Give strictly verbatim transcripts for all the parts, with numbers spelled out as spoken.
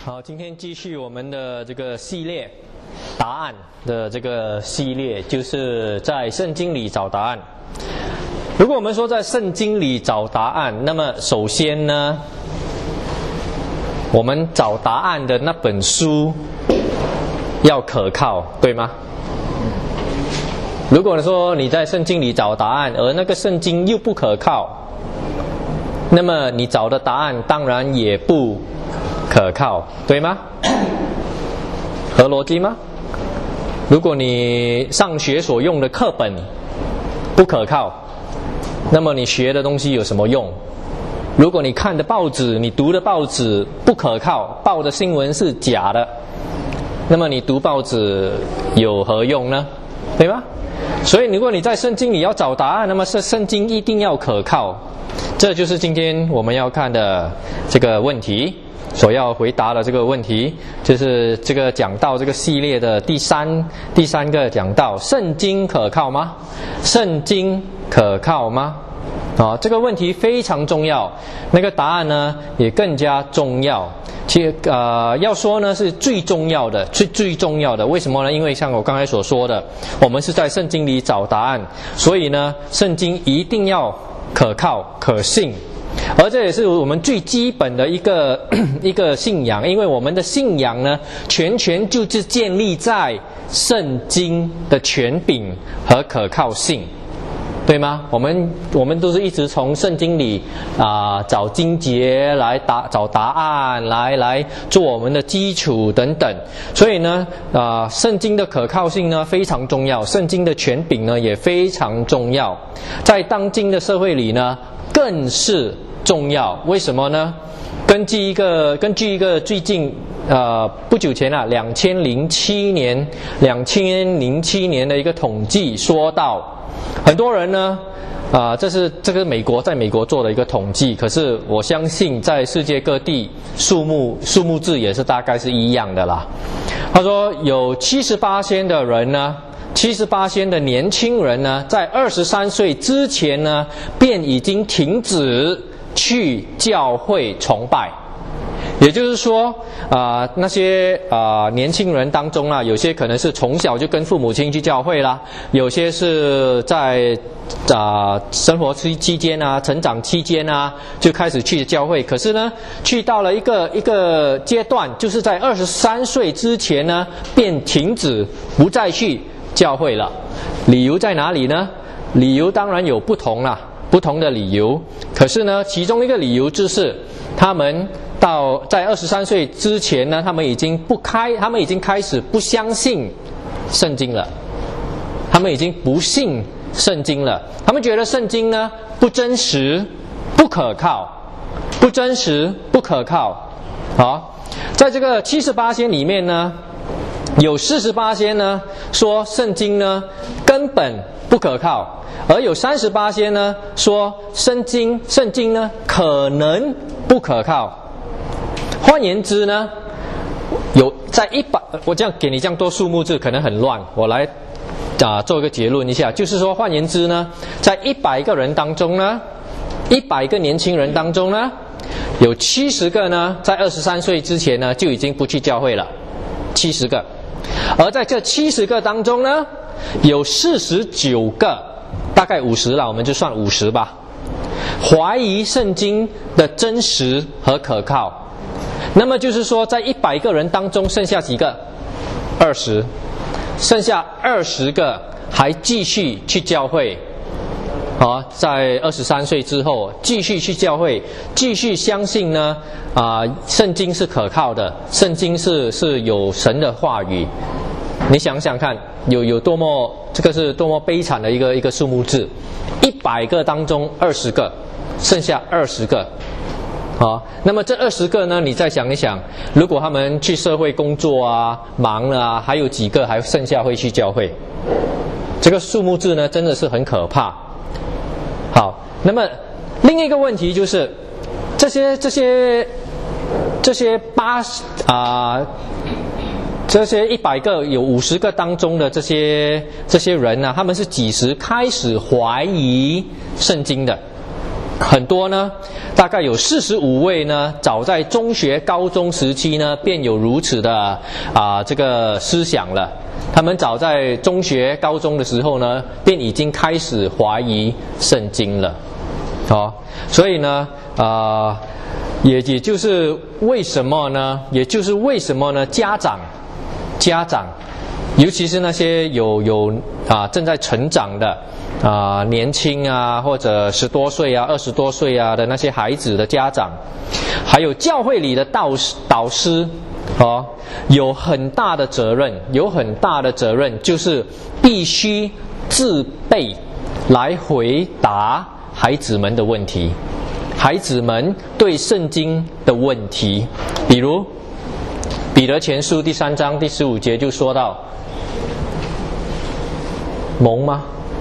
好，今天继续我们的这个系列答案的这个系列，就是在圣经里找答案。如果我们说在圣经里找答案，那么首先呢，我们找答案的那本书要可靠，对吗？如果说你在圣经里找答案，而那个圣经又不可靠，那么你找的答案当然也不可靠，对吗？合逻辑吗？如果你上学所用的课本不可靠，那么你学的东西有什么用？如果你看的报纸、你读的报纸不可靠，报的新闻是假的，那么你读报纸有何用呢？对吗？所以如果你在圣经里要找答案，那么是圣经一定要可靠。这就是今天我们要看的这个问题，所要回答的这个问题，就是这个讲道这个系列的第三第三个讲道：圣经可靠吗？圣经可靠吗？啊，这个问题非常重要，那个答案呢也更加重要。其实呃，要说呢是最重要的，最最重要的。为什么呢？因为像我刚才所说的，我们是在圣经里找答案，所以呢，圣经一定要可靠、可信。而这也是我们最基本的一个一个信仰，因为我们的信仰呢，全权就是建立在圣经的权柄和可靠性。对吗？我们我们都是一直从圣经里啊、呃、找经节来答找答案，来来做我们的基础等等。所以呢，啊、呃，圣经的可靠性呢非常重要，圣经的权柄呢也非常重要，在当今的社会里呢更是重要。为什么呢？根据一个根据一个最近呃不久前啊，两千零七年两千零七年的一个统计说到。很多人呢，啊、呃，这是这个美国在美国做的一个统计，可是我相信在世界各地数目数目字也是大概是一样的啦。他说有 百分之七十八 的人呢 百分之七十八 的年轻人呢，在二十三岁之前呢，便已经停止去教会崇拜。也就是说，啊、呃，那些啊、呃、年轻人当中啊，有些可能是从小就跟父母亲去教会啦，有些是在啊、呃、生活期期间啊、成长期间啊就开始去教会。可是呢，去到了一个一个阶段，就是在二十三岁之前呢，便停止不再去教会了。理由在哪里呢？理由当然有不同啦，不同的理由。可是呢，其中一个理由就是他们。到在二十三岁之前呢，他们已经不开，他们已经开始不相信圣经了，他们已经不信圣经了，他们觉得圣经呢不真实、不可靠，不真实、不可靠。好，在这个 百分之七十八 里面呢，有 百分之四十八 呢说圣经呢根本不可靠，而有 百分之三十八 呢说圣经圣经呢可能不可靠。换言之呢，有在一百，我这样给你这样多数目字可能很乱，我来啊做一个结论一下，就是说换言之呢，在一百个人当中呢，一百个年轻人当中呢，有七十个呢在二十三岁之前呢就已经不去教会了，七十个，而在这七十个当中呢，有四十九个，大概五十了，我们就算五十吧，怀疑圣经的真实和可靠。那么就是说，在一百个人当中，剩下几个？二十，剩下二十个还继续去教会，啊，在二十三岁之后继续去教会，继续相信呢，啊、呃，圣经是可靠的，圣经是是有神的话语。你想想看，有有多么这个是多么悲惨的一个一个数目字，一百个当中二十个，剩下二十个。好，那么这二十个呢？你再想一想，如果他们去社会工作啊、忙了啊，还有几个还剩下会去教会？这个数目字呢，真的是很可怕。好，那么另一个问题就是，这些这些这些八啊、呃，这些一百个有五十个当中的这些这些人呢、啊，他们是几时开始怀疑圣经的？ 很多呢，大概有四十五位呢，早在中学、高中时期呢，便有如此的啊、呃、这个思想了。他们早在中学、高中的时候呢，便已经开始怀疑圣经了。哦，所以呢，啊、呃，也也就是为什么呢？也就是为什么呢？家长，家长，尤其是那些有有啊、呃、正在成长的。啊、呃，年轻啊，或者十多岁啊、二十多岁啊的那些孩子的家长，还有教会里的导师导师，哦，有很大的责任，有很大的责任，就是必须自备来回答孩子们的问题，孩子们对圣经的问题，比如彼得前书第三章第十五节就说到，蒙吗？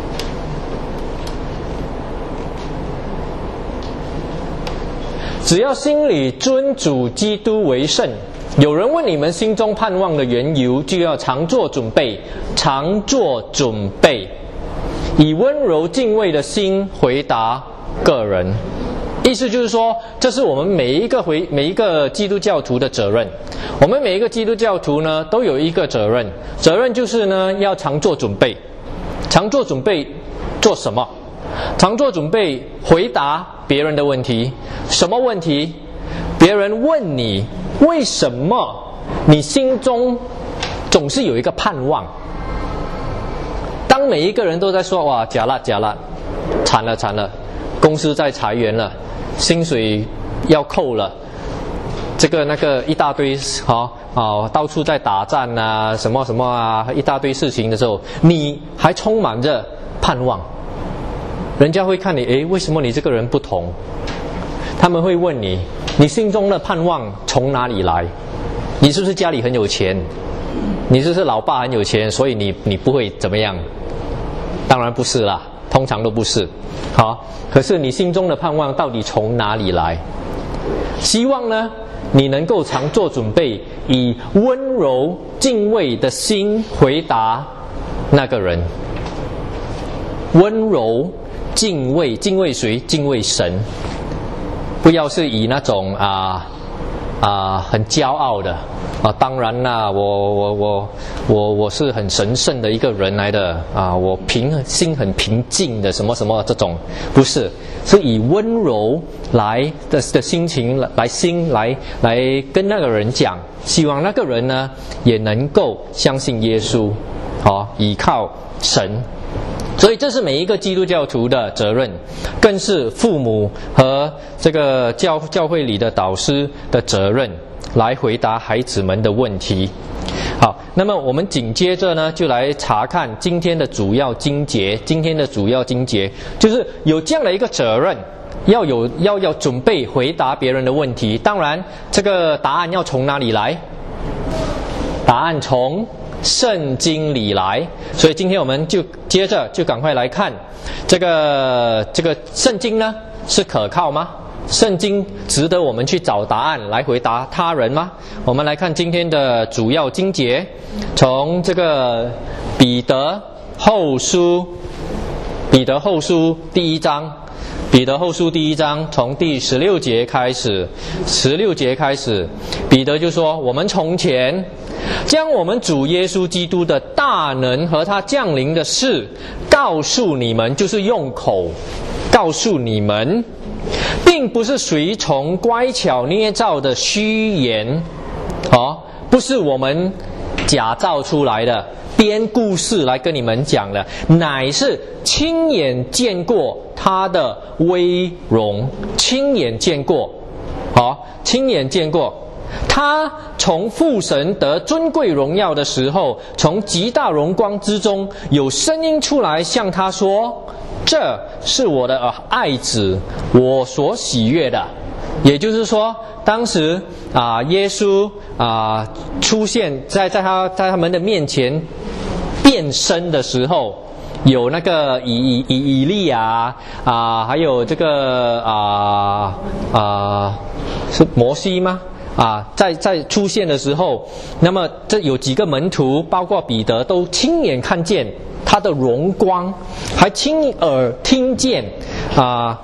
只要心里尊主基督为圣，有人问你们心中盼望的缘由，就要常做准备，常做准备，以温柔敬畏的心回答个人。意思就是说，这是我们每一个回每一个基督教徒的责任。我们每一个基督教徒呢，都有一个责任，责任就是呢，要常做准备。常做准备做什么？常做准备回答别人的问题。什么问题？别人问你为什么你心中总是有一个盼望。当每一个人都在说哇假了假了，惨了惨了，公司在裁员了，薪水要扣了，这个那个一大堆哦哦，到处在打战啊，什么什么啊，一大堆事情的时候，你还充满着盼望。人家会看你，诶，为什么你这个人不同？他们会问你，你心中的盼望从哪里来？你是不是家里很有钱？你是不是老爸很有钱，所以你你不会怎么样？当然不是啦，通常都不是。好，可是你心中的盼望到底从哪里来？希望呢，你能够常做准备，以温柔敬畏的心回答那个人。温柔敬畏，敬畏谁？敬畏神。不要是以那种啊啊很骄傲的啊，当然啦，我我我我我是很神圣的一个人来的啊，我平心很平静的什么什么这种，不是，是以温柔来的的心情来心来来跟那个人讲，希望那个人呢也能够相信耶稣，哦，依靠神。所以这是每一个基督教徒的责任，更是父母和这个教教会里的导师的责任，来回答孩子们的问题。好，那么我们紧接着呢，就来查看今天的主要经节。今天的主要经节就是有这样的一个责任，要有要要准备回答别人的问题。当然，这个答案要从哪里来？答案从圣经里来。所以今天我们就接着就赶快来看这个这个圣经呢是可靠吗？圣经值得我们去找答案来回答他人吗？我们来看今天的主要经节，从这个彼得后书，彼得后书第一章，彼得后书第一章从第十六节开始，十六节开始，彼得就说：我们从前将我们主耶稣基督的大能和他降临的事告诉你们，就是用口告诉你们，并不是随从乖巧捏造的虚言，哦，不是我们假造出来的编故事来跟你们讲的，乃是亲眼见过他的威荣，亲眼见过，哦，亲眼见过他从父神得尊贵荣耀的时候，从极大荣光之中有声音出来向他说：这是我的爱子，我所喜悦的。也就是说，当时啊、呃，耶稣啊、呃、出现在在他在他们的面前变身的时候，有那个以以以以利亚啊、呃，还有这个啊啊、呃呃、是摩西吗？啊，在在出现的时候，那么这有几个门徒，包括彼得，都亲眼看见他的荣光，还亲耳听见啊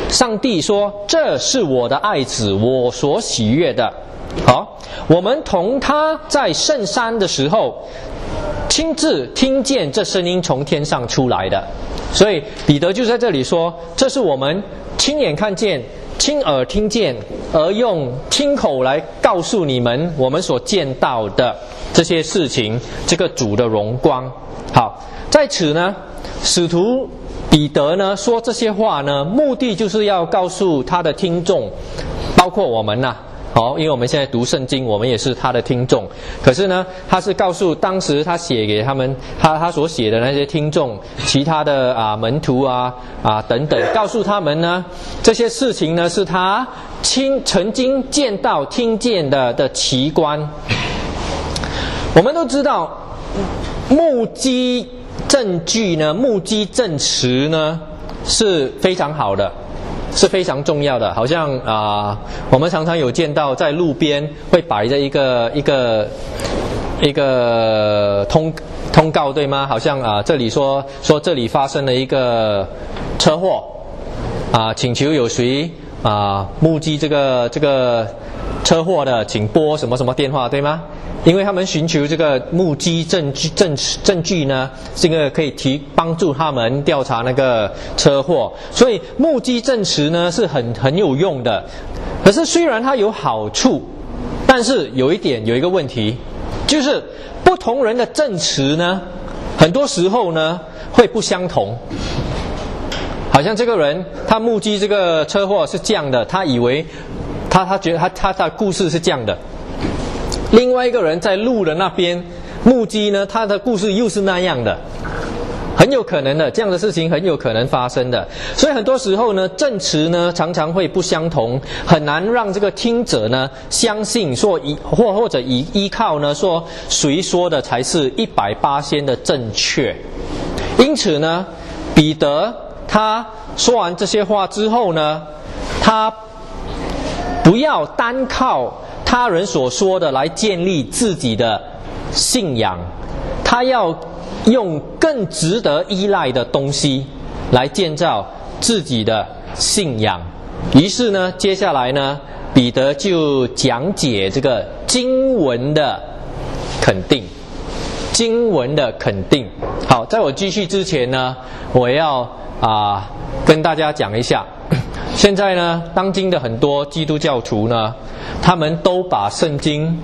上帝说：“这是我的爱子，我所喜悦的。”好，我们同他在圣山的时候，亲自听见这声音从天上出来的。所以彼得就在这里说：“这是我们亲眼看见、亲耳听见，而用亲口来告诉你们我们所见到的这些事情，这个主的荣光。”好，在此呢，使徒彼得呢说这些话呢，目的就是要告诉他的听众，包括我们呐、啊。好，因为我们现在读圣经，我们也是他的听众。可是呢，他是告诉当时他写给他们，他他所写的那些听众，其他的啊门徒啊啊等等，告诉他们呢，这些事情呢是他亲曾经见到、听见的的奇观。我们都知道，目击证据呢，目击证词呢是非常好的。是非常重要的，好像啊、呃，我们常常有见到在路边会摆着一个一个一个通通告，对吗？好像啊、呃，这里说说这里发生了一个车祸啊、呃，请求有谁啊、呃、目击这个这个车祸的，请拨什么什么电话，对吗？因为他们寻求这个目击证据证证据呢，这个可以提帮助他们调查那个车祸，所以目击证词呢是很很有用的。可是虽然它有好处，但是有一点有一个问题，就是不同人的证词呢，很多时候呢会不相同。好像这个人他目击这个车祸是这样的，他以为他他觉得他他的故事是这样的。另外一个人在路的那边目击呢，他的故事又是那样的，很有可能的，这样的事情很有可能发生的。所以很多时候呢，证词呢常常会不相同，很难让这个听者呢相信说依或或者依依靠呢说谁说的才是一百八千的正确。因此呢，彼得他说完这些话之后呢，他不要单靠他人所说的来建立自己的信仰，他要用更值得依赖的东西来建造自己的信仰。于是呢，接下来呢，彼得就讲解这个经文的肯定，经文的肯定。好，在我继续之前呢，我要啊、呃、跟大家讲一下，现在呢，当今的很多基督教徒呢，他们都把圣经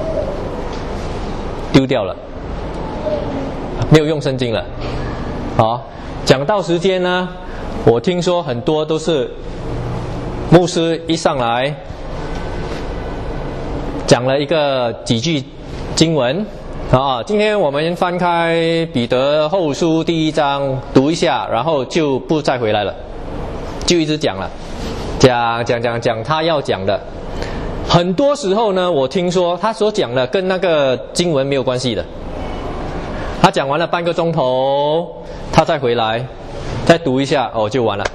丢掉了，没有用圣经了。好，讲到时间呢，我听说很多都是牧师一上来讲了一个几句经文啊，今天我们翻开彼得后书第一章读一下，然后就不再回来了，就一直讲了，讲讲讲讲他要讲的。很多时候呢，我听说他所讲的跟那个经文没有关系的。他讲完了半个钟头，他再回来，再读一下，哦，就完了。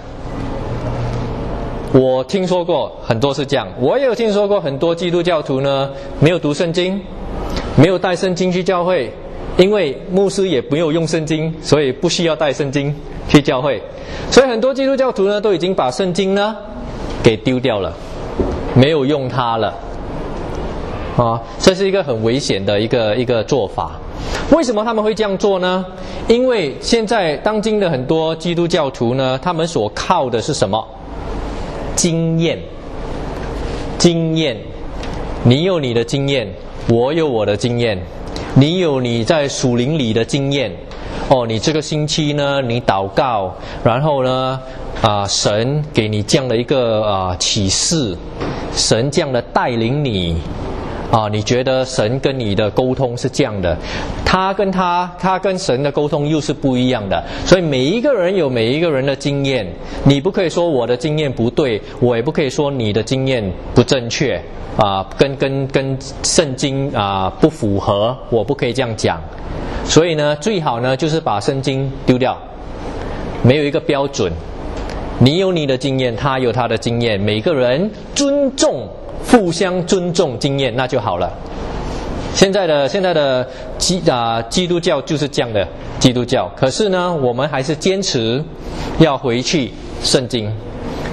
我听说过很多是这样，我也有听说过很多基督教徒呢，没有读圣经，没有带圣经去教会，因为牧师也没有用圣经，所以不需要带圣经去教会。所以很多基督教徒呢，都已经把圣经呢给丢掉了，没有用它了。啊，这是一个很危险的一个一个做法。为什么他们会这样做呢？因为现在当今的很多基督教徒呢，他们所靠的是什么？经验。经验。你有你的经验，我有我的经验。你有你在属灵里的经验。哦，你这个星期呢，你祷告，然后呢，啊、呃，神给你这样的一个啊、呃、启示，神这样的带领你。啊，你觉得神跟你的沟通是这样的，他跟他他跟神的沟通又是不一样的，所以每一个人有每一个人的经验，你不可以说我的经验不对，我也不可以说你的经验不正确啊，跟跟跟圣经啊不符合，我不可以这样讲。所以呢，最好呢就是把圣经丢掉，没有一个标准，你有你的经验，他有他的经验，每个人尊重。互相尊重经验，那就好了。现在的现在的基啊、呃、基督教就是这样的基督教，可是呢，我们还是坚持要回去圣经，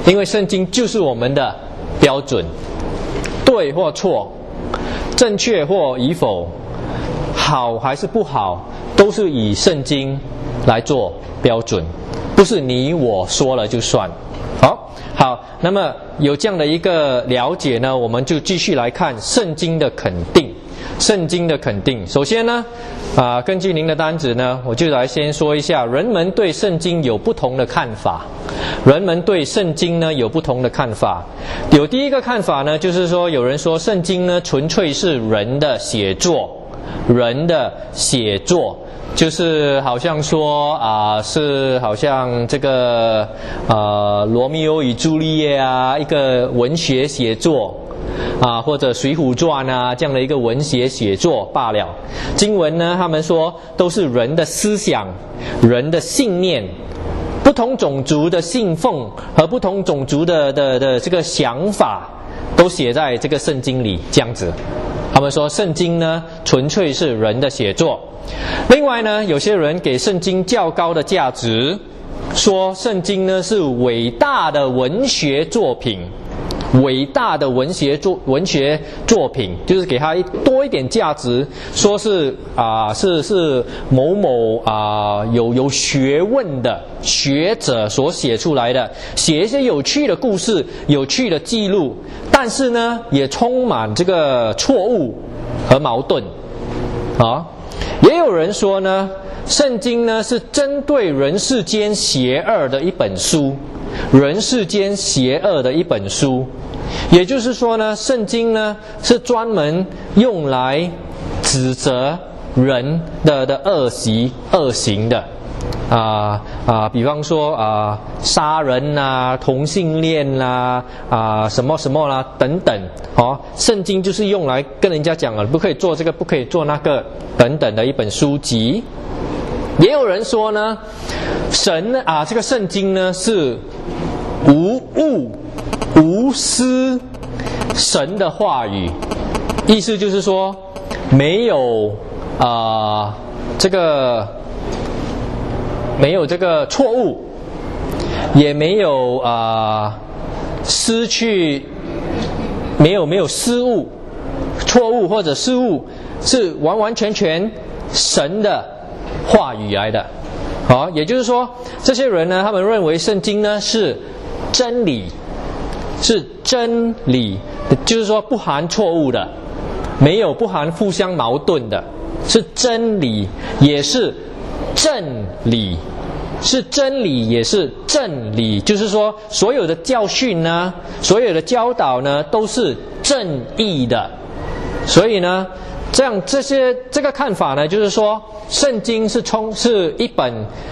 因为圣经就是我们的标准，对或错，正确或与否，好还是不好，都是以圣经来做标准，不是你我说了就算。好，好，那么有这样的一个了解呢，我们就继续来看圣经的肯定。圣经的肯定，首先呢，啊、呃，根据您的单子呢，我就来先说一下，人们对圣经有不同的看法。人们对圣经呢有不同的看法。有第一个看法呢，就是说有人说圣经呢纯粹是人的写作，人的写作。就是好像说啊、呃，是好像这个呃《罗密欧与朱丽叶》啊，一个文学写作啊，或者《水浒传》啊这样的一个文学写作罢了。经文呢，他们说都是人的思想、人的信念，不同种族的信奉和不同种族的的的这个想法，都写在这个圣经里，这样子。他们说圣经呢，纯粹是人的写作。另外呢，有些人给圣经较高的价值，说圣经呢是伟大的文学作品，伟大的文学作文学作品，就是给它多一点价值，说是啊、呃、是是某某啊、呃、有有学问的学者所写出来的，写一些有趣的故事、有趣的记录，但是呢也充满这个错误和矛盾啊。也有人说呢，圣经呢是针对人世间邪恶的一本书，人世间邪恶的一本书。也就是说呢，圣经呢是专门用来指责人的的恶习、恶行的。啊啊，比方说啊，杀人啦、同性恋啦、啊什么什么啦等等，哦，圣经就是用来跟人家讲了，不可以做这个，不可以做那个等等的一本书籍。也有人说呢，神啊，这个圣经呢是无物无私神的话语，意思就是说没有啊、呃、这个。没有这个错误，也没有啊、呃、失去，没有没有失误，错误或者失误是完完全全神的话语来的。好，也就是说，这些人呢，他们认为圣经呢是真理，是真理，就是说不含错误的，没有不含互相矛盾的，是真理，也是正理，是真理也是正理，就是说所有的教训呢，所有的教导呢都是正义的。所以呢，这样这些这个看法呢，就是说圣经是从是一本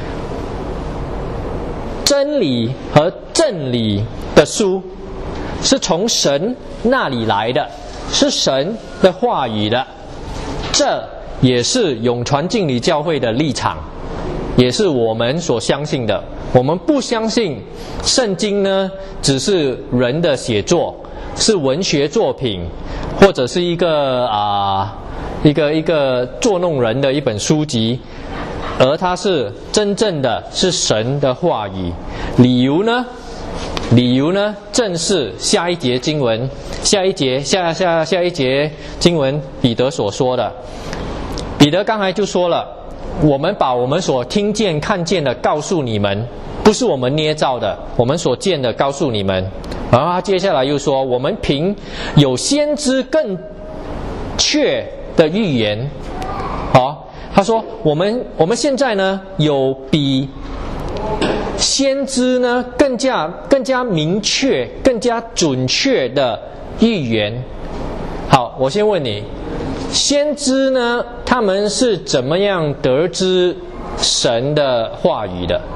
真理和正理的书，是从神那里来的，是神的话语的。这也是永传敬礼教会的立场，也是我们所相信的。我们不相信圣经呢只是人的写作，是文学作品，或者是一个啊、呃、一个一个作弄人的一本书籍，而它是真正的是神的话语。理由呢？理由呢？正是下一节经文，下一节下下下一节经文彼得所说的。彼得刚才就说了，我们把我们所听见看见的告诉你们，不是我们捏造的，我们所见的告诉你们。然后他接下来又说，我们凭有先知更确的预言。好，他说我们我们现在呢有比先知呢更加更加明确、更加准确的预言。好，我先问你，先知呢他们是怎么样得知神的话语的？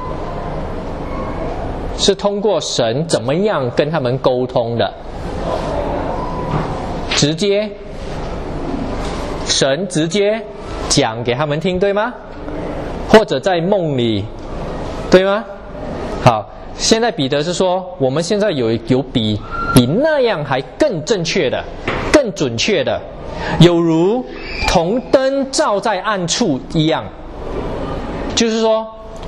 是通过神怎么样跟他们沟通的？直接，神直接讲给他们听，对吗？或者在梦里，对吗？好，现在彼得是说，我们现在有有比比那样还更正确的、更准确的，有如同灯照在暗处一样。就是说，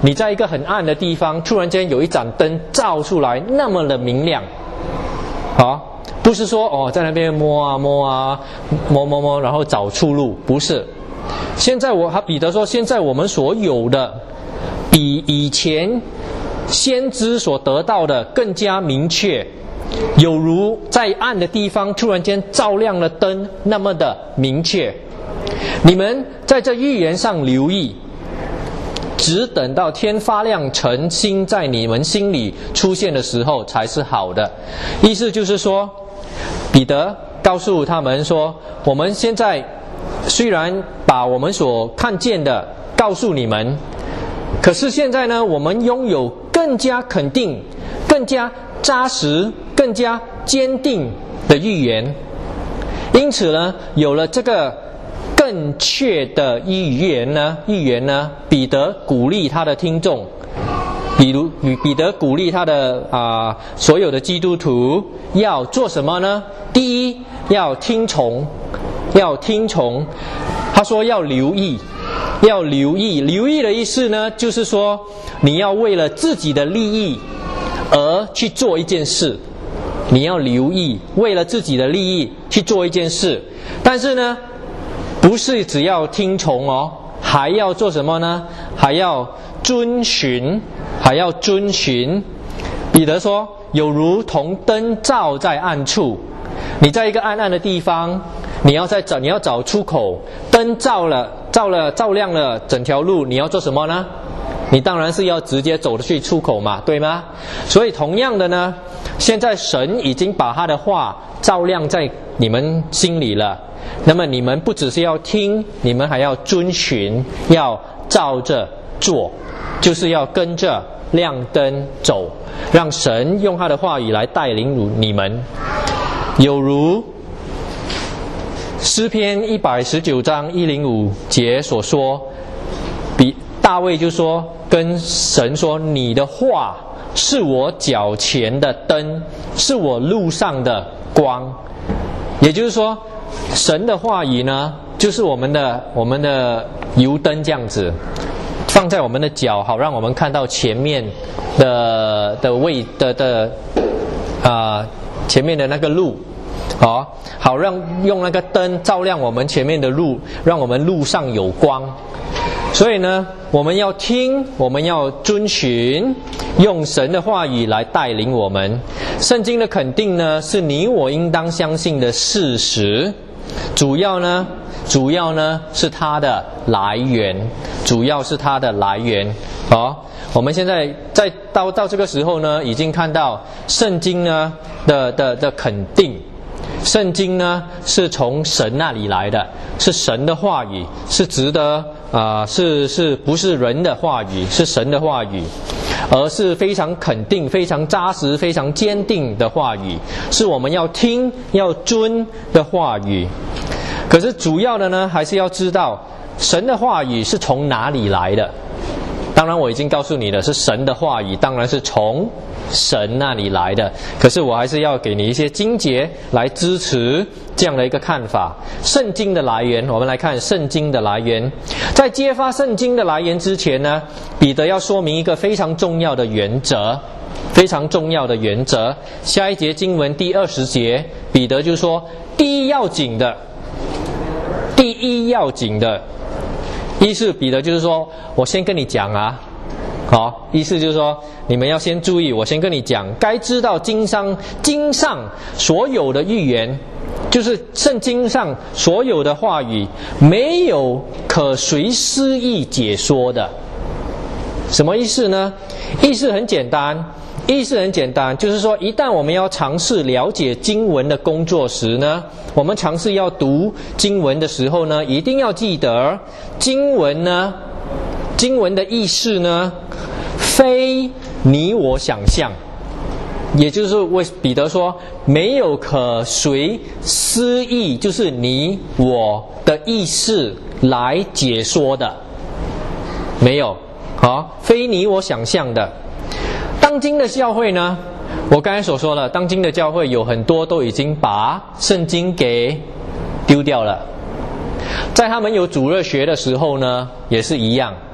你在一个很暗的地方，突然间有一盏灯照出来，那么的明亮。好，不是说哦，在那边摸啊摸啊摸摸摸，然后找出路，不是。现在我他彼得说，现在我们所有的比以前先知所得到的更加明确，有如在暗的地方突然间照亮了灯那么的明确。你们在这预言上留意，只等到天发亮，晨星在你们心里出现的时候才是好的。意思就是说，彼得告诉他们说，我们现在虽然把我们所看见的告诉你们，可是现在呢，我们拥有更加肯定、更加扎实、更加坚定的预言。因此呢，有了这个更确的预言呢，预言呢，彼得鼓励他的听众，比如彼得鼓励他的啊、呃、所有的基督徒要做什么呢？第一，要听从，要听从。他说要留意，要留意。留意的意思呢，就是说你要为了自己的利益而去做一件事。你要留意，为了自己的利益去做一件事。但是呢，不是只要听从哦，还要做什么呢？还要遵循，还要遵循。彼得说，有如同灯照在暗处。你在一个暗暗的地方，你要在找，你要找出口。灯照了，照了，照亮了整条路，你要做什么呢？你当然是要直接走去出口嘛，对吗？所以同样的呢，现在神已经把他的话照亮在你们心里了。那么你们不只是要听，你们还要遵循，要照着做，就是要跟着亮灯走，让神用他的话语来带领你们。有如诗篇一百十九章一零五节所说，比大卫就说，跟神说，你的话是我脚前的灯，是我路上的光。也就是说，神的话语呢，就是我们的我们的油灯，这样子放在我们的脚，好让我们看到前面的的位的的啊、呃、前面的那个路，好，好让用那个灯照亮我们前面的路，让我们路上有光。所以呢，我们要听，我们要遵循，用神的话语来带领我们。圣经的肯定呢，是你我应当相信的事实。主要呢，主要呢是它的来源，主要是它的来源。好，我们现在在到到这个时候呢，已经看到圣经呢的的的肯定。圣经呢是从神那里来的，是神的话语，是值得啊、呃，是是不是人的话语，是神的话语，而是非常肯定、非常扎实、非常坚定的话语，是我们要听、要遵的话语。可是主要的呢，还是要知道神的话语是从哪里来的。当然我已经告诉你了，是神的话语，当然是从神那里来的。可是我还是要给你一些经节来支持这样的一个看法。圣经的来源，我们来看圣经的来源。在揭发圣经的来源之前呢，彼得要说明一个非常重要的原则，非常重要的原则。下一节经文第二十节，彼得就说，第一要紧的，第一要紧的意思，彼得就是说，我先跟你讲啊，好，意思就是说，你们要先注意，我先跟你讲，该知道经上经上所有的预言，就是圣经上所有的话语，没有可随私意解说的。什么意思呢？意思很简单，意思很简单，就是说，一旦我们要尝试了解经文的工作时呢，我们尝试要读经文的时候呢，一定要记得，经文呢，经文的意思呢，非你我想象，也就是为彼得说，没有可随私意，就是你我的意思来解说的，没有，好，非你我想象的。当今的教会呢，我刚才所说了，当今的教会有很多都已经把圣经给丢掉了。在他们有主日学的时候呢，也是一样。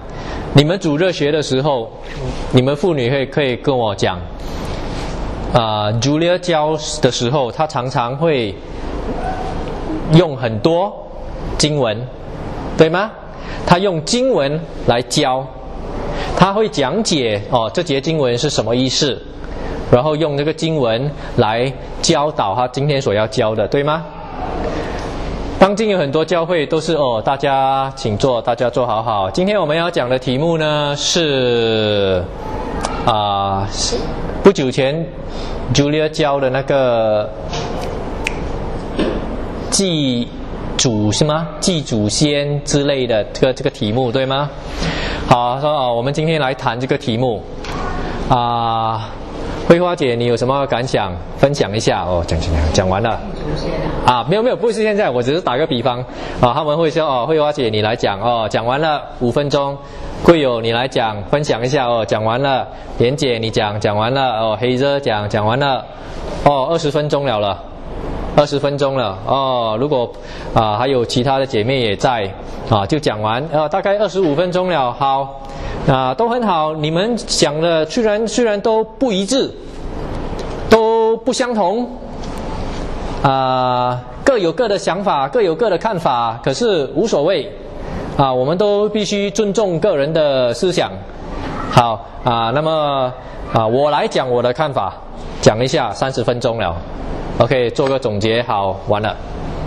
你们煮热学的时候，你们妇女会可以跟我讲，啊、呃、，Julia 教的时候，她常常会用很多经文，对吗？她用经文来教，她会讲解哦，这节经文是什么意思，然后用这个经文来教导她今天所要教的，对吗？当今有很多教会都是哦，大家请坐，大家坐好好。今天我们要讲的题目呢是啊、呃，不久前 Julia 教的那个祭祖是吗？祭祖先之类的这个这个题目对吗？好，说哦，我们今天来谈这个题目啊。呃慧花姐，你有什么感想？分享一下哦。讲讲讲，讲完了。啊，没有没有，不是现在，我只是打个比方啊。他们会说哦，慧花姐你来讲哦，讲完了五分钟。贵友你来讲，分享一下哦，讲完了。莲姐你讲，讲完了哦。黑热讲，讲完了哦，二十分钟了了，二十分钟了哦。如果啊还有其他的姐妹也在啊，就讲完呃，大概二十五分钟了。好。啊，都很好。你们讲的虽然虽然都不一致，都不相同，啊，各有各的想法，各有各的看法。可是无所谓，啊，我们都必须尊重个人的思想。好啊，那么啊，我来讲我的看法，讲一下，三十分钟了。OK， 做个总结，好，完了。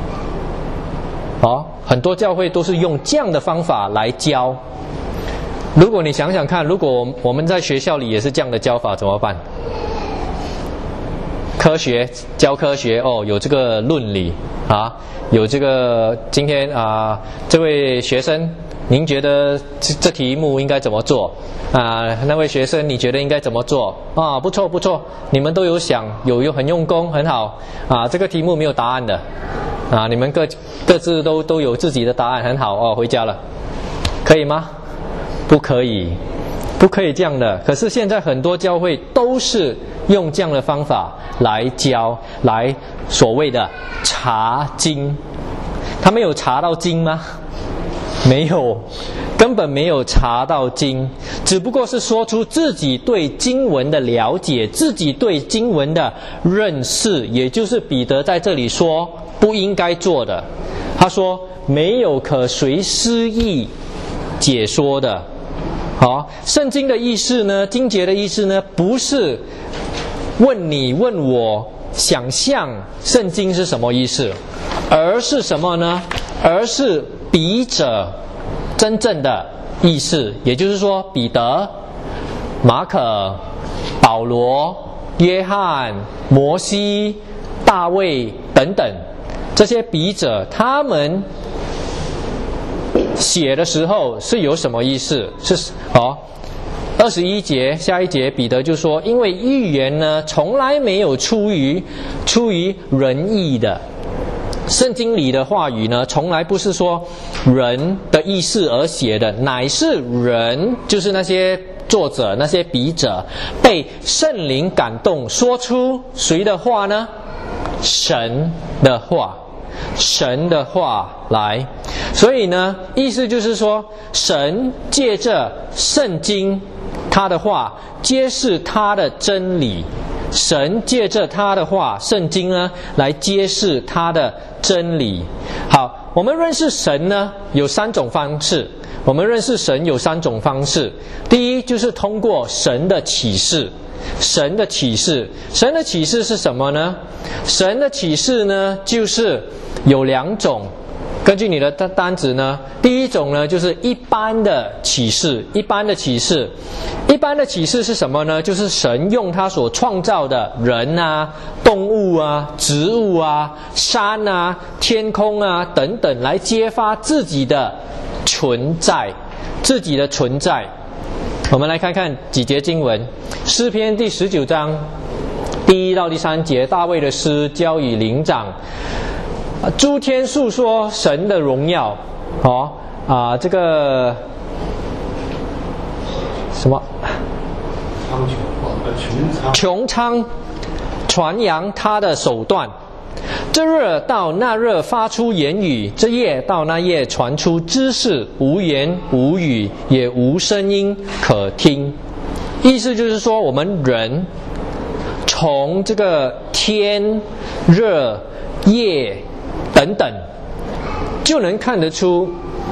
哦，很多教会都是用这样的方法来教。如果你想想看，如果我们在学校里也是这样的教法怎么办？科学教科学哦，有这个论理啊，有这个今天啊，这位学生，您觉得这这题目应该怎么做啊？那位学生你觉得应该怎么做啊？不错不错，你们都有想，有有很用功，很好啊。这个题目没有答案的啊，你们各各自都都有自己的答案，很好哦。回家了，可以吗？不可以，不可以这样的。可是现在很多教会都是用这样的方法来教，来所谓的查经。他们有查到经吗？没有，根本没有查到经，只不过是说出自己对经文的了解，自己对经文的认识，也就是彼得在这里说不应该做的。他说没有可随私意解说的。好，圣经的意思呢，经节的意思呢，不是问你问我想象圣经是什么意思，而是什么呢？而是笔者真正的意思，也就是说，彼得、马可、保罗、约翰、摩西、大卫等等这些笔者，他们写的时候是有什么意思？是哦，二十一节下一节，彼得就说：因为预言呢，从来没有出于出于人意的。圣经里的话语呢，从来不是说人的意思而写的，乃是人，就是那些作者、那些笔者，被圣灵感动，说出谁的话呢？神的话。神的话来，所以呢，意思就是说，神借着圣经他的话揭示他的真理，神借着他的话圣经呢来揭示他的真理。好，我们认识神呢有三种方式，我们认识神有三种方式。第一就是通过神的启示。神的启示，神的启示是什么呢？神的启示呢，就是有两种。根据你的单子呢，第一种呢，就是一般的启示。一般的启示，一般的启示是什么呢？就是神用他所创造的人啊、动物啊、植物啊、山啊、天空啊等等，来揭发自己的存在，自己的存在。我们来看看几节经文，诗篇第十九章第一到第三节，大卫的诗交与灵长，诸天述说神的荣耀。哦啊，这个什么穹苍传扬他的手段， 这日到那日发出言语，这夜到那夜传出知识，无言无语，也无声音可听。意思就是说，我们人从这个天、日、夜等等，就能看得出，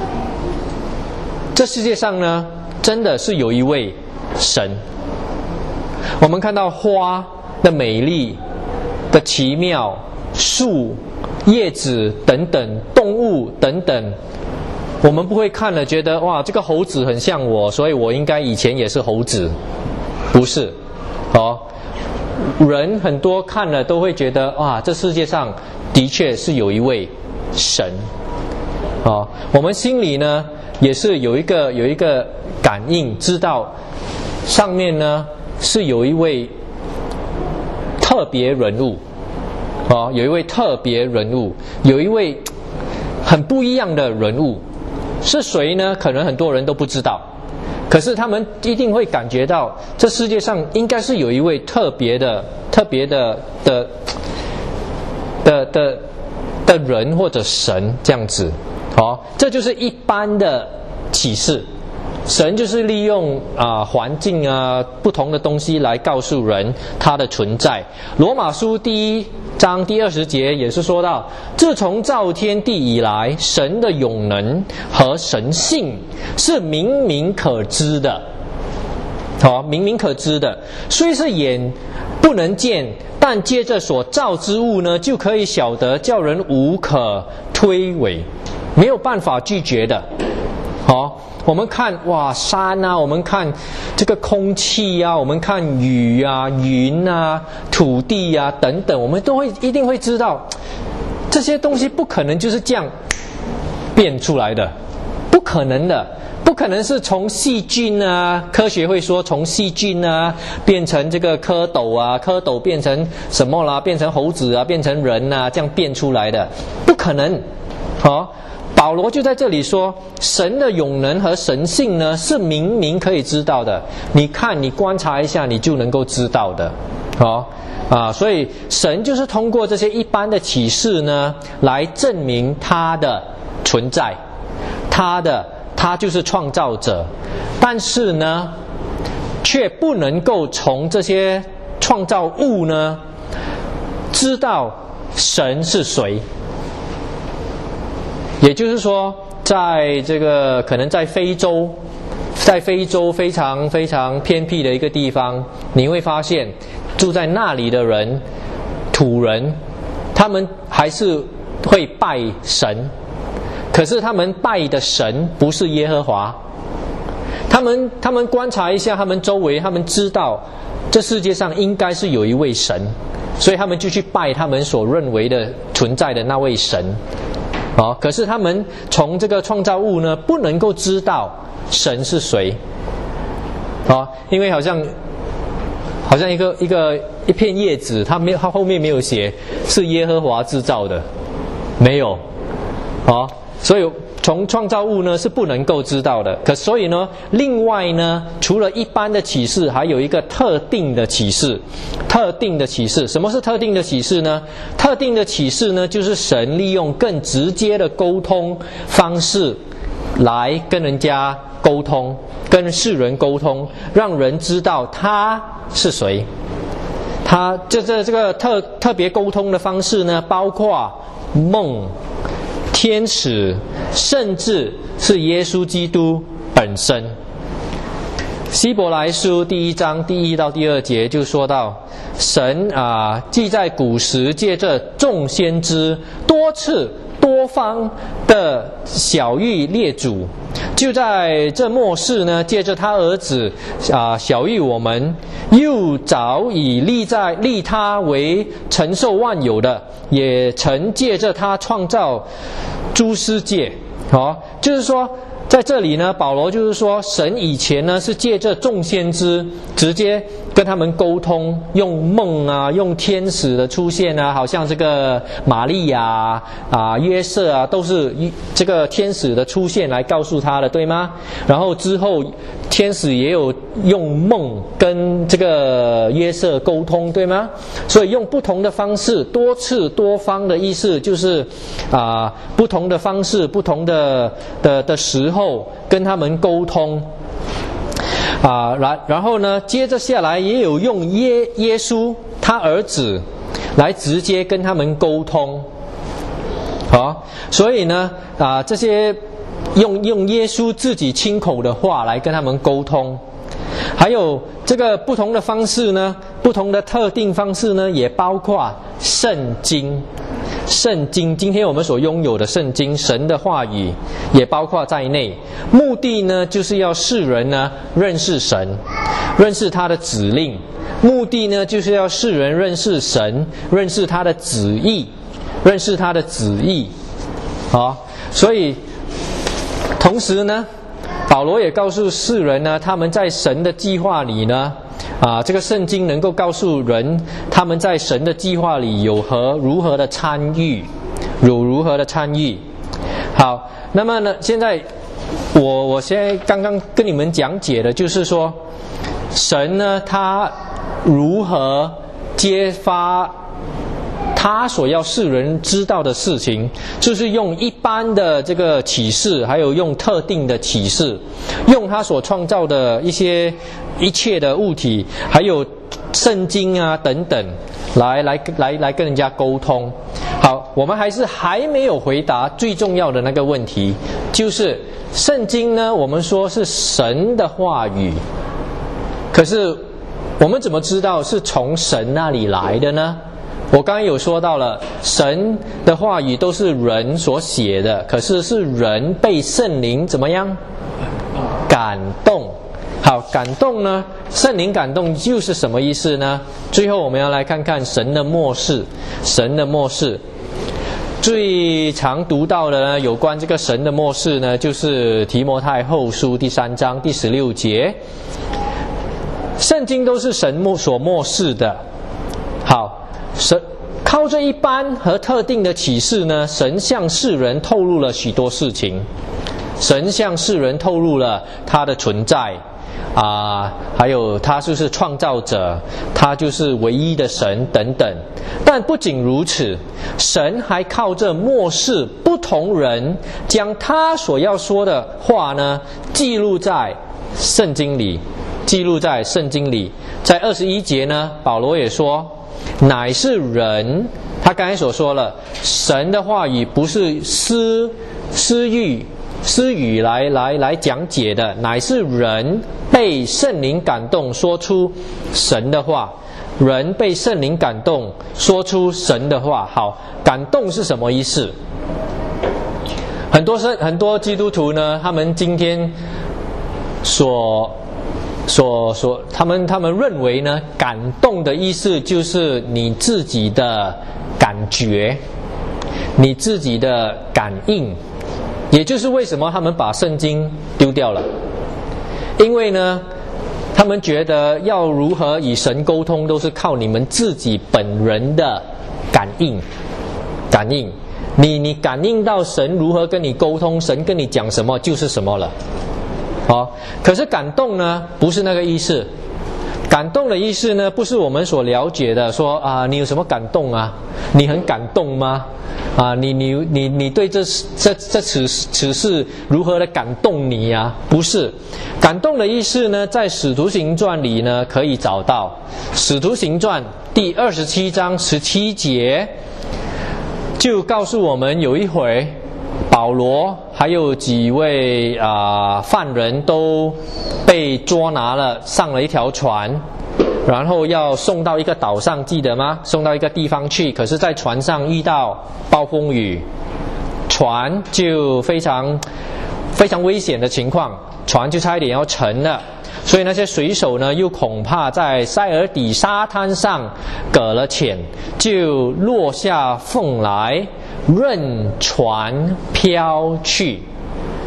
这世界上呢，真的是有一位神。我们看到花的美丽的奇妙，树、叶子等等，动物等等，我们不会看了觉得哇，这个猴子很像我，所以我应该以前也是猴子，不是，哦，人很多看了都会觉得哇，这世界上的确是有一位神，哦，我们心里呢也是有一个有一个感应，知道上面呢是有一位特别人物。哦，有一位特别人物，有一位很不一样的人物，是谁呢？可能很多人都不知道，可是他们一定会感觉到，这世界上应该是有一位特别的、特别的的的的的人或者神这样子。哦，这就是一般的启示。神就是利用啊环境啊不同的东西来告诉人它的存在。罗马书第一章第二十节也是说到，自从造天地以来，神的永能和神性是明明可知的。好，明明可知的，虽是眼不能见，但借着所造之物呢，就可以晓得，叫人无可推诿，没有办法拒绝的。好，我们看哇山啊，我们看这个空气啊，我们看雨啊、云啊、土地啊等等，我们都会一定会知道，这些东西不可能就是这样变出来的，不可能的，不可能是从细菌啊，科学会说从细菌啊变成这个蝌蚪啊，蝌蚪变成什么啦，变成猴子啊，变成人啊，这样变出来的，不可能。好，保罗就在这里说，神的永能和神性呢，是明明可以知道的。你看，你观察一下，你就能够知道的。好啊，所以神就是通过这些一般的启示呢，来证明他的存在，他的他就是创造者，但是呢，却不能够从这些创造物呢，知道神是谁。也就是说，在这个可能在非洲，在非洲非常非常偏僻的一个地方，你会发现住在那里的人，土人，他们还是会拜神，可是他们拜的神不是耶和华。他们他们观察一下他们周围，他们知道这世界上应该是有一位神，所以他们就去拜他们所认为的存在的那位神。哦，可是他们从这个创造物呢，不能够知道神是谁。哦，因为好像好像一个一个一片叶子，它没它后面没有写是耶和华制造的，没有。哦，所以从创造物呢是不能够知道的。可所以呢，另外呢，除了一般的启示，还有一个特定的启示。特定的启示，什么是特定的启示呢？特定的启示呢，就是神利用更直接的沟通方式来跟人家沟通，跟世人沟通，让人知道他是谁。他这这这个特特别沟通的方式呢，包括梦、天使，甚至是耶稣基督本身。希伯来书第一章第一到第二节就说到，神啊，既在古时借着众先知多次多方的晓谕列祖，就在这末世呢，借着他儿子啊晓谕我们，又早已立在立他为承受万有的，也曾借着他创造诸世界。好，就是说在这里呢，保罗就是说，神以前呢是借着众先知直接跟他们沟通，用梦啊，用天使的出现啊，好像这个玛利亚啊、约瑟啊，都是这个天使的出现来告诉他的，对吗？然后之后天使也有用梦跟这个约瑟沟通，对吗？所以用不同的方式，多次多方的意思就是啊、呃，不同的方式，不同的的的时候。跟他们沟通啊，然然后呢，接着下来也有用耶耶稣他儿子来直接跟他们沟通，好，所以呢啊，这些用用耶稣自己亲口的话来跟他们沟通，还有这个不同的方式呢，不同的特定方式呢，也包括圣经。圣经，今天我们所拥有的圣经，神的话语也包括在内。目的呢，就是要世人呢认识神，认识他的指令。目的呢，就是要世人认识神，认识他的旨意，认识他的旨意。好，所以同时呢，保罗也告诉世人呢，他们在神的计划里呢。啊，这个圣经能够告诉人，他们在神的计划里有何如何的参与，有如何的参与。好，那么呢，现在我我现在刚刚跟你们讲解的就是说，神呢，他如何揭发他所要世人知道的事情，就是用一般的这个启示，还有用特定的启示，用他所创造的一些一切的物体，还有圣经啊等等，来来来来跟人家沟通。好，我们还是还没有回答最重要的那个问题，就是圣经呢，我们说是神的话语，可是我们怎么知道是从神那里来的呢？我刚刚有说到了，神的话语都是人所写的，可是是人被圣灵怎么样感动？好，感动呢，圣灵感动又是什么意思呢？最后我们要来看看神的默示，神的默示。最常读到的呢，有关这个神的默示呢，就是提摩太后书第三章第十六节。圣经都是神默所默示的。好。神靠这一般和特定的启示呢，神向世人透露了许多事情。神向世人透露了他的存在啊，还有他就是创造者，他就是唯一的神等等。但不仅如此，神还靠着默示不同人，将他所要说的话呢记录在圣经里，记录在圣经里。在二十一节呢，保罗也说，乃是人，他刚才所说了，神的话语不是私私语私语来来来讲解的，乃是人被圣灵感动说出神的话，人被圣灵感动说出神的话。好，感动是什么意思？很多是很多基督徒呢，他们今天所所所他们他们认为呢，感动的意思就是你自己的感觉，你自己的感应。也就是为什么他们把圣经丢掉了，因为呢，他们觉得要如何与神沟通，都是靠你们自己本人的感应。感应，你你感应到神如何跟你沟通，神跟你讲什么就是什么了。好，可是感动呢，不是那个意思。感动的意思呢，不是我们所了解的说啊，你有什么感动啊？你很感动吗？啊，你你你你对这这这此此事如何的感动你啊？不是，感动的意思呢，在《使徒行传》里呢可以找到，《使徒行传》第二十七章十七节就告诉我们，有一回保罗还有几位啊、呃、犯人都被捉拿了，上了一条船，然后要送到一个岛上，记得吗？送到一个地方去，可是在船上遇到暴风雨，船就非常非常危险的情况，船就差一点要沉了。所以那些水手呢，又恐怕在塞尔底沙滩上搁了浅，就落下风来，任船飘去。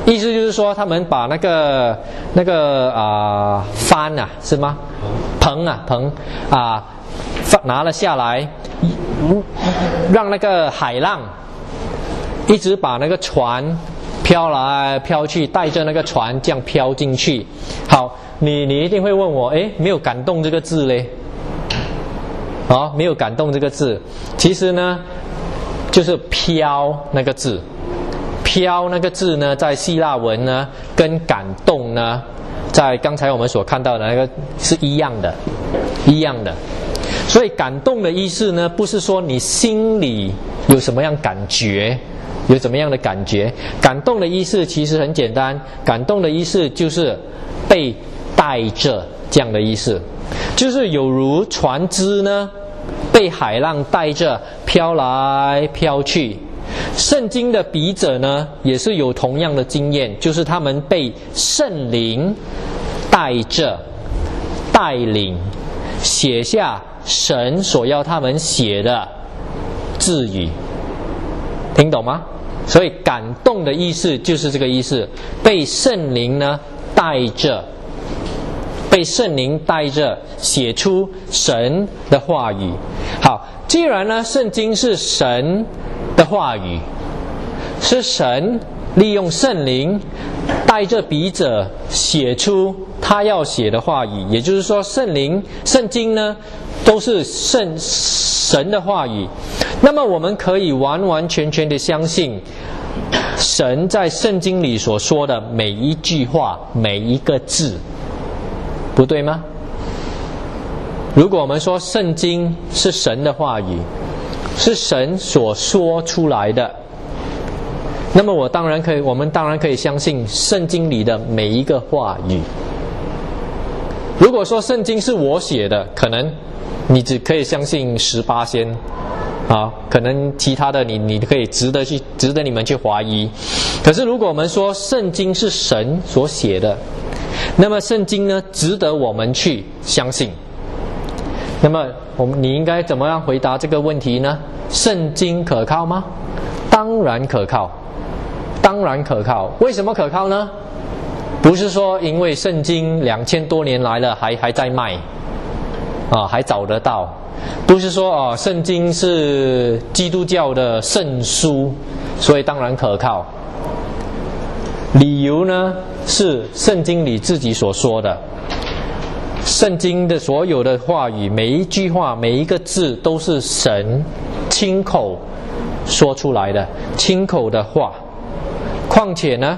意思就是说，他们把那个那个啊帆啊是吗？棚啊棚啊拿了下来，让那个海浪一直把那个船飘来飘去，带着那个船这样飘进去。好，你你一定会问我，诶，没有感动这个字嘞？哦，没有感动这个字，其实呢，就是飘那个字。飘那个字呢，在希腊文呢，跟感动呢，在刚才我们所看到的那个是一样的，一样的。所以感动的意思呢，不是说你心里有什么样感觉，有怎么样的感觉。感动的意思其实很简单，感动的意思就是被带着这样的意思，就是有如船只呢，被海浪带着飘来飘去。圣经的笔者呢，也是有同样的经验，就是他们被圣灵带着、带领，写下神所要他们写的字语。听懂吗？所以感动的意思就是这个意思，被圣灵呢带着，被圣灵带着写出神的话语。好，既然呢圣经是神的话语，是神利用圣灵带着笔者写出他要写的话语，也就是说圣灵圣经呢都是圣神的话语。那么我们可以完完全全的相信神在圣经里所说的每一句话每一个字，不对吗？如果我们说圣经是神的话语，是神所说出来的，那么我当然可以，我们当然可以相信圣经里的每一个话语。如果说圣经是我写的，可能你只可以相信十八仙，啊，可能其他的你你可以值得去值得你们去怀疑。可是如果我们说圣经是神所写的，那么圣经呢值得我们去相信。那么我们你应该怎么样回答这个问题呢？圣经可靠吗？当然可靠，当然可靠。为什么可靠呢？不是说因为圣经两千多年来了还还在卖啊，还找得到。不是说啊，圣经是基督教的圣书，所以当然可靠。理由呢是圣经里自己所说的，圣经的所有的话语，每一句话每一个字都是神亲口说出来的，亲口的话。况且呢，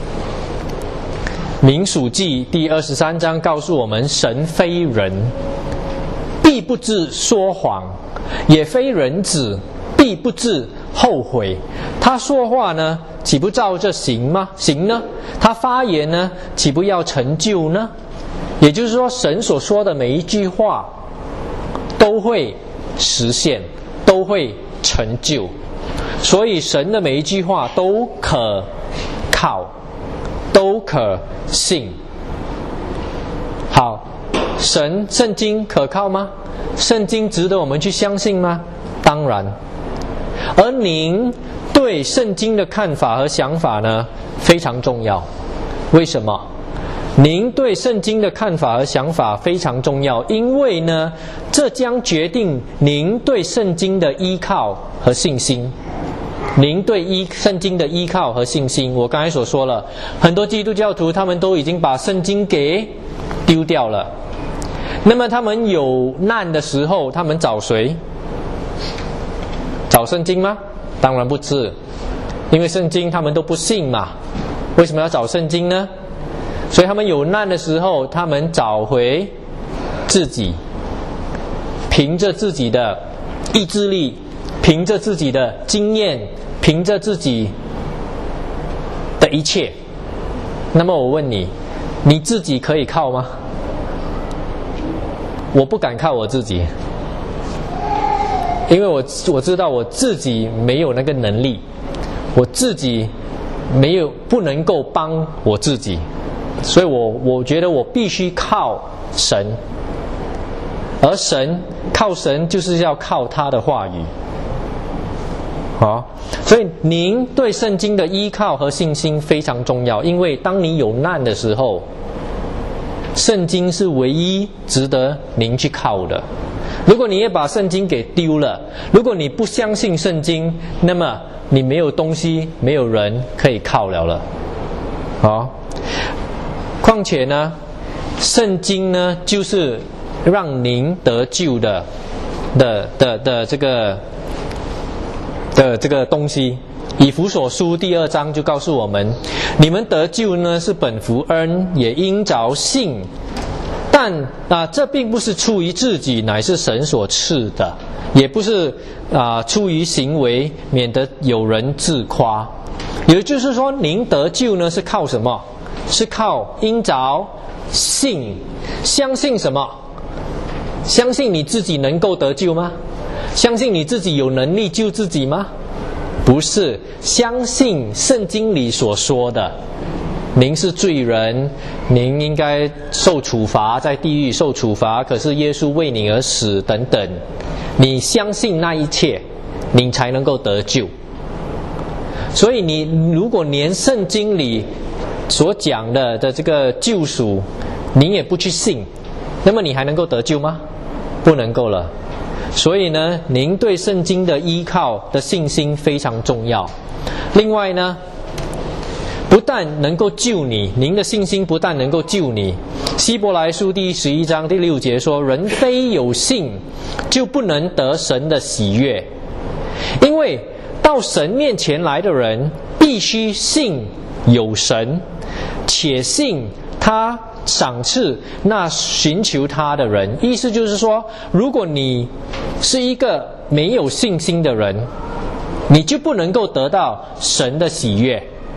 民数记第二十三章告诉我们，神非人，必不至说谎，也非人子，必不至后悔。他说话呢，岂不照着行吗？行呢？他发言呢，岂不要成就呢？也就是说，神所说的每一句话都会实现，都会成就。所以神的每一句话都可靠，都可信。好，神圣经可靠吗？圣经值得我们去相信吗？当然。而您对圣经的看法和想法呢，非常重要。为什么？您对圣经的看法和想法非常重要，因为呢，这将决定您对圣经的依靠和信心。您对依圣经的依靠和信心，我刚才所说了，很多基督教徒他们都已经把圣经给丢掉了。那么他们有难的时候，他们找谁？找圣经吗？当然不是，因为圣经他们都不信嘛。为什么要找圣经呢？所以他们有难的时候，他们找回自己，凭着自己的意志力，凭着自己的经验，凭着自己的一切。那么我问你，你自己可以靠吗？我不敢靠我自己，因为我我知道我自己没有那个能力，我自己没有不能够帮我自己，所以我我觉得我必须靠神，而神靠神就是要靠他的话语。 好，所以您对圣经的依靠和信心非常重要，因为当你有难的时候，圣经是唯一值得您去靠的。如果你也把圣经给丢了，如果你不相信圣经，那么你没有东西，没有人可以靠了了。好，况且呢，圣经呢就是让您得救的的的的这个的这个东西。以弗所书第二章就告诉我们，你们得救呢是本乎恩，也因着信。但啊，这并不是出于自己，乃是神所赐的；也不是啊出于行为，免得有人自夸。也就是说，您得救呢是靠什么？是靠因着信。相信什么？相信你自己能够得救吗？相信你自己有能力救自己吗？不是，相信圣经里所说的。您是罪人，您应该受处罚，在地狱受处罚，可是耶稣为你而死等等。你相信那一切，你才能够得救。所以你如果连圣经里所讲的的这个救赎你也不去信，那么你还能够得救吗？不能够了。所以呢，您对圣经的依靠的信心非常重要。另外呢，不但能够救你，您的信心不但能够救你。希伯来书第十一章第六节说，人非有信就不能得神的喜悦，因为到神面前来的人必须信有神，且信他赏赐那寻求他的人。意思就是说，如果你是一个没有信心的人，你就不能够得到神的喜悦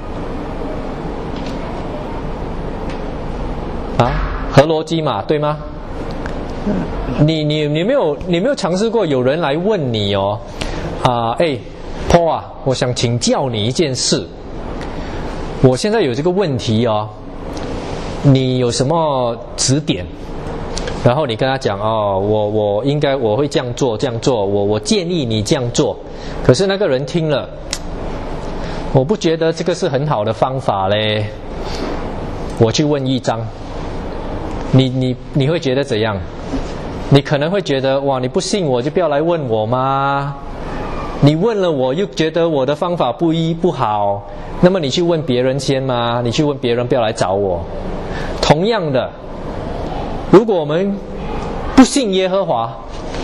啊，合逻辑嘛，对吗？你你你没有你没有尝试过有人来问你哦，啊，哎 ，Paul 啊，我想请教你一件事，我现在有这个问题哦，你有什么指点？然后你跟他讲哦，我我应该我会这样做这样做，我我建议你这样做。可是那个人听了，我不觉得这个是很好的方法嘞。我去问一章。你你你会觉得怎样？你可能会觉得哇，你不信我就不要来问我吗？你问了我又觉得我的方法不一不好，那么你去问别人先吗？你去问别人，不要来找我。同样的，如果我们不信耶和华，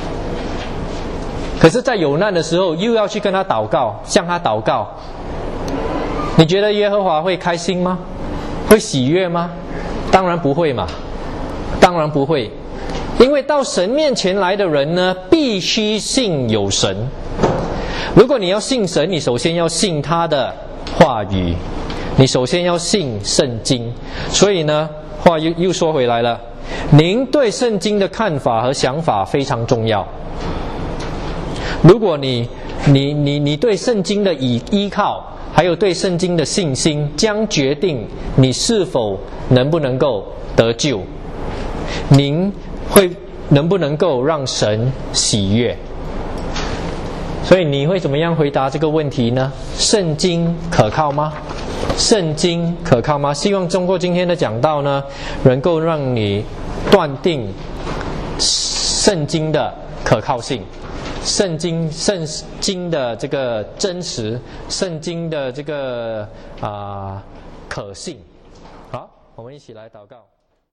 可是在有难的时候又要去跟他祷告，向他祷告，你觉得耶和华会开心吗？会喜悦吗？当然不会嘛。当然不会，因为到神面前来的人呢，必须信有神。如果你要信神，你首先要信他的话语，你首先要信圣经。所以呢，话又又说回来了，您对圣经的看法和想法非常重要。如果你你你你对圣经的依依靠，还有对圣经的信心，将决定你是否能不能够得救。您会能不能够让神喜悦？所以你会怎么样回答这个问题呢？圣经可靠吗？圣经可靠吗？希望通过今天的讲道呢，能够让你断定圣经的可靠性，圣经圣经的这个真实，圣经的这个啊、呃、可信。好，我们一起来祷告。